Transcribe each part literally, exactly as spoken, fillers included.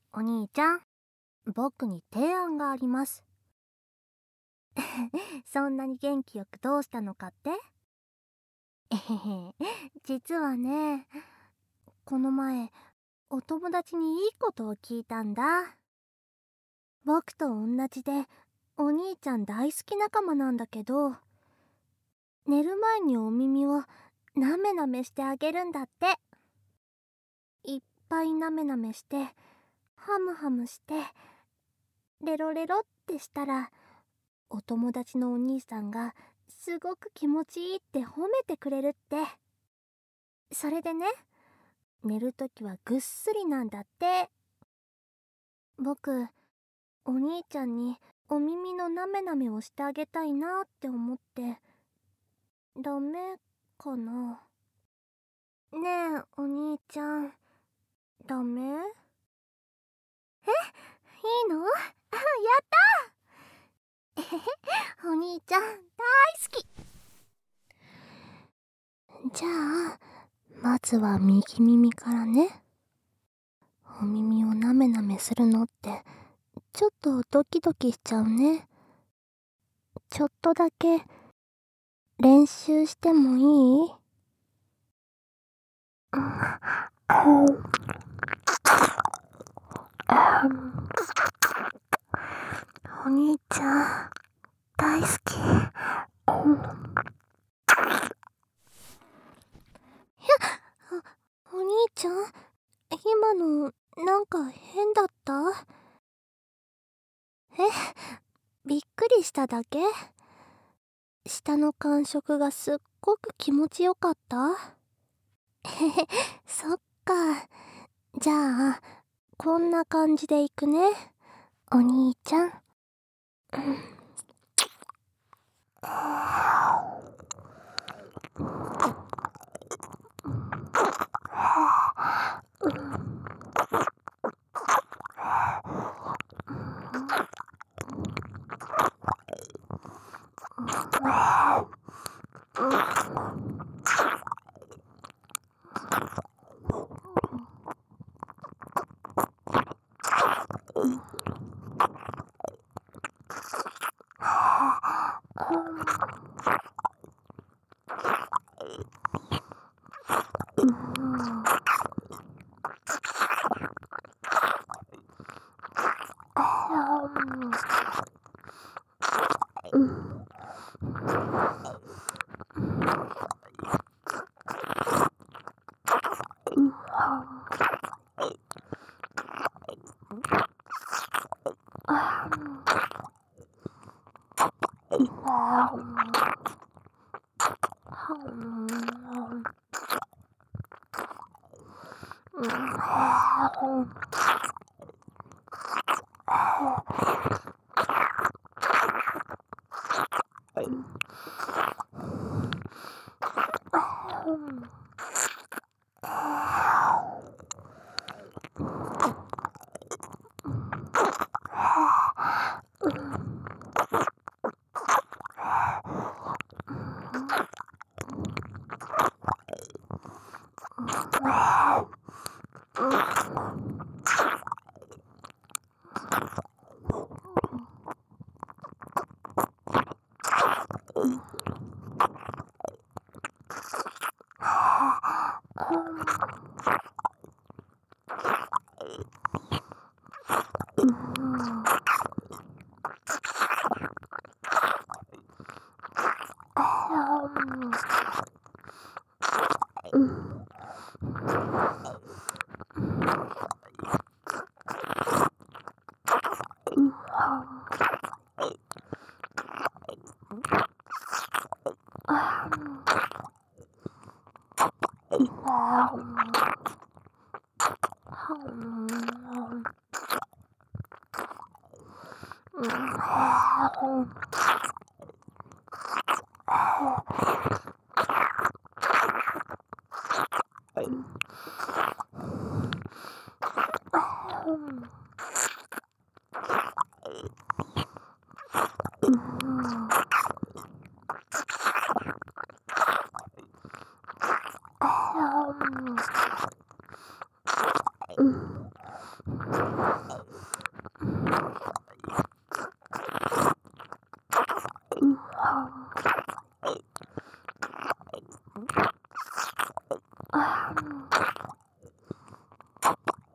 お兄ちゃん、僕に提案があります。そんなに元気よくどうしたのかって？えへへ、実はね、この前、お友達にいいことを聞いたんだ。僕と同じで、お兄ちゃん大好き仲間なんだけど、寝る前にお耳をなめなめしてあげるんだって。いっぱいなめなめして、ハムハムして、レロレロってしたら、お友達のお兄さんがすごく気持ちいいって褒めてくれるって。それでね、寝るときはぐっすりなんだって。僕、お兄ちゃんにお耳のなめなめをしてあげたいなって思って、ダメかな？ねえ、お兄ちゃん、ダメ？え、いいの？あ、やったー！えへへ、お兄ちゃん大好き。じゃあ、まずは右耳からね。お耳をなめなめするのってちょっとドキドキしちゃうね。ちょっとだけ練習してもいい？お兄ちゃん大好き。お兄ちゃん、今のなんか変だった？え、びっくりしただけ？舌の感触がすっごく気持ちよかった？へへ、そっか。じゃあ、こんな感じでいくね、お兄ちゃん。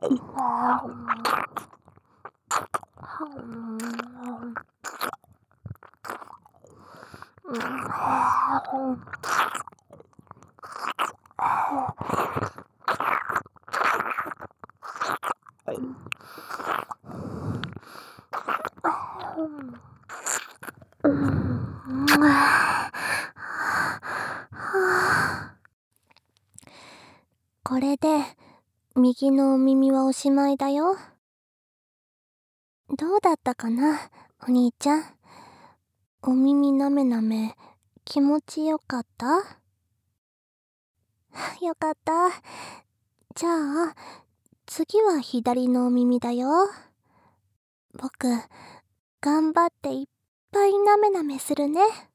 これで右のお耳はおしまいだよ。どうだったかな、お兄ちゃん。お耳なめなめ気持ちよかった？よかった。じゃあ次は左のお耳だよ。僕頑張っていっぱいなめなめするね。